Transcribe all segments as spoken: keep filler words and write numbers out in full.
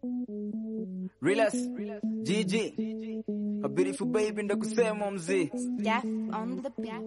Relax, G G, a beautiful baby in the kusema mzee. Death on the beat.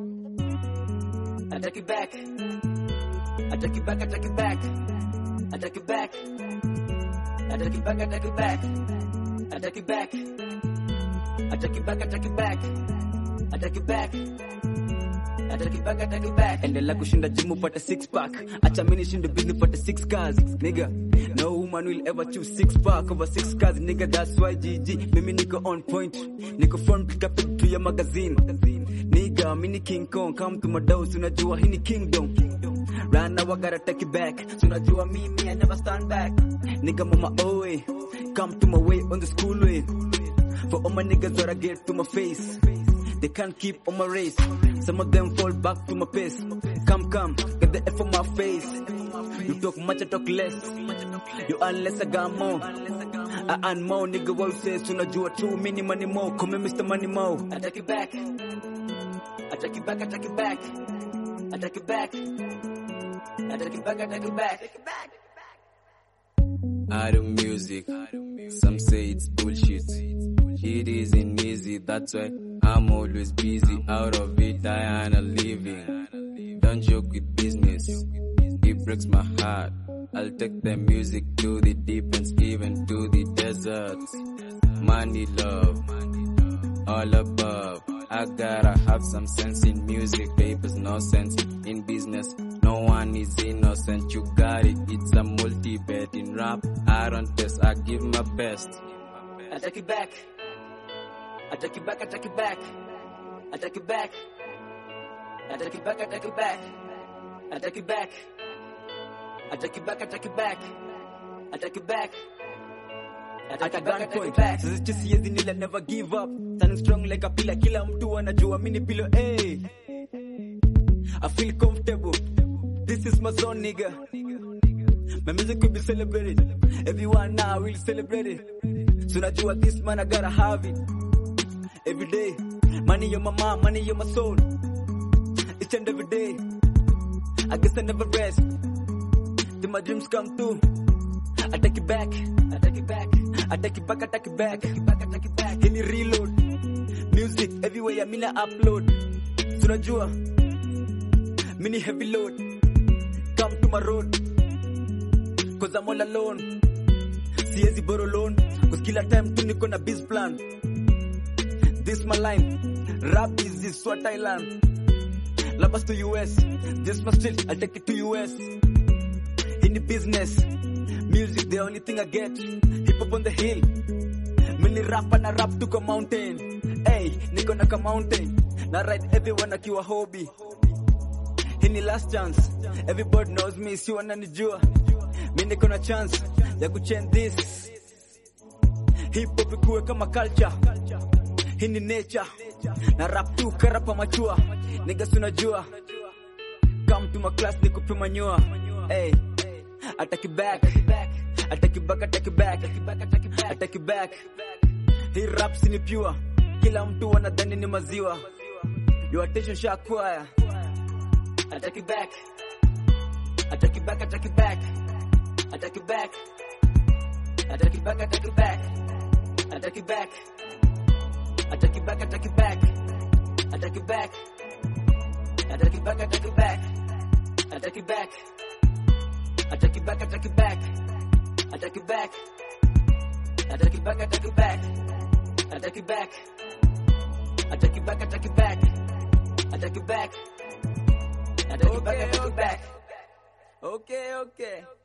I take it back, I take it back, I take it back, I take it back, I take it back, I take it back, I take it back, I take it back, I take it back, I take it back. I take it back, I take it back. Endelea kushinda gym upate six pack. Acha mimi nishinde business upate six cars. Nigga, no woman will ever choose six pack over six cars. Nigga, that's why G G. Mimi niko on point. Niko front pick up to your magazine. Nigga, mini King Kong. Come to my dose, unajua hii ni kingdom. Right now I gotta take it back. So unajua mimi I never stand back. Nigga, mama oh way. Come to my way on the school way. For all my niggas that I get to my face. They can't keep on my race. Some of them fall back to my pace. Come, come, get the F on my face. You talk much, I talk less. You earn less, I got more. I earn more, nigga, what you say? Soon I do a true mini money more. Come here, Mister Money Mo. I take it back. I take it back, I take it back. I take it back. I take it back, I take it back. I do music. Some say it's bullshit. It isn't easy, that's why I'm always busy. Out of it, I earn a living. Don't joke with business, it breaks my heart. I'll take the music to the deep ends, even to the deserts. Money, love, all above. I gotta have some sense in music, papers, no sense in business. No one is innocent, you got it. It's a multi-bet in rap. I don't test, I give my best. I take it back. I take it back, I take it back. I take it back. I take it back, I take it back. I take it back. I take it back, I take it back. I take it back. I take it back, I take it back. Sisi chisi yezi nila never give up. Standing strong like a pillar, kila mtu anajua mini pillow. Hey, I feel comfortable. This is my zone, nigga. My music could be celebrated. Everyone now will celebrate it. So najua this man I gotta have it. Every day, money on my mind, money on my soul. Each and every day, I guess I never rest. Till my dreams come true. I take it back, I take it back, I take it back, I take it back, I take it back, I take it back. Any reload, music everywhere, I mean I upload. So najua, mini heavy load. Come to my road, cause I'm all alone. Siezi borrow loan, cause kila time tu niko na biz plan. This my line, rap is this what I learn. Labas to U S, this my street, I'll take it to U S. In the business, music the only thing I get. Hip hop on the hill, mini rap and I rap to a mountain. Hey, niko na ka mountain, na ride everyone akiwa hobby. Hini last chance, everybody knows me, si wananijua. Mi niko na chance, ya kuchange this. Hip hop ikuwe kama culture. Hini nature, na rap tu karapa machua. Niggas unajua, come to my class nikupe manyua. Hey, I take it back, I take it back, I take it back, I take it back, I take it back. Hii rap sini pure, kila mtu wanadhani ni maziwa. Your attention sha acquire. I take it back, I take it back, I take it back, I take it back, I take it back, I take it back, I take it back. I take it back, I take it back. I take it back. I take it back, I take it back. I take it back. I take it back, I take it back. I take it back. I take it back, I take it back. I take it back. I take it back, I take it back. I take it back. I take it back, I take it back. Okay, okay.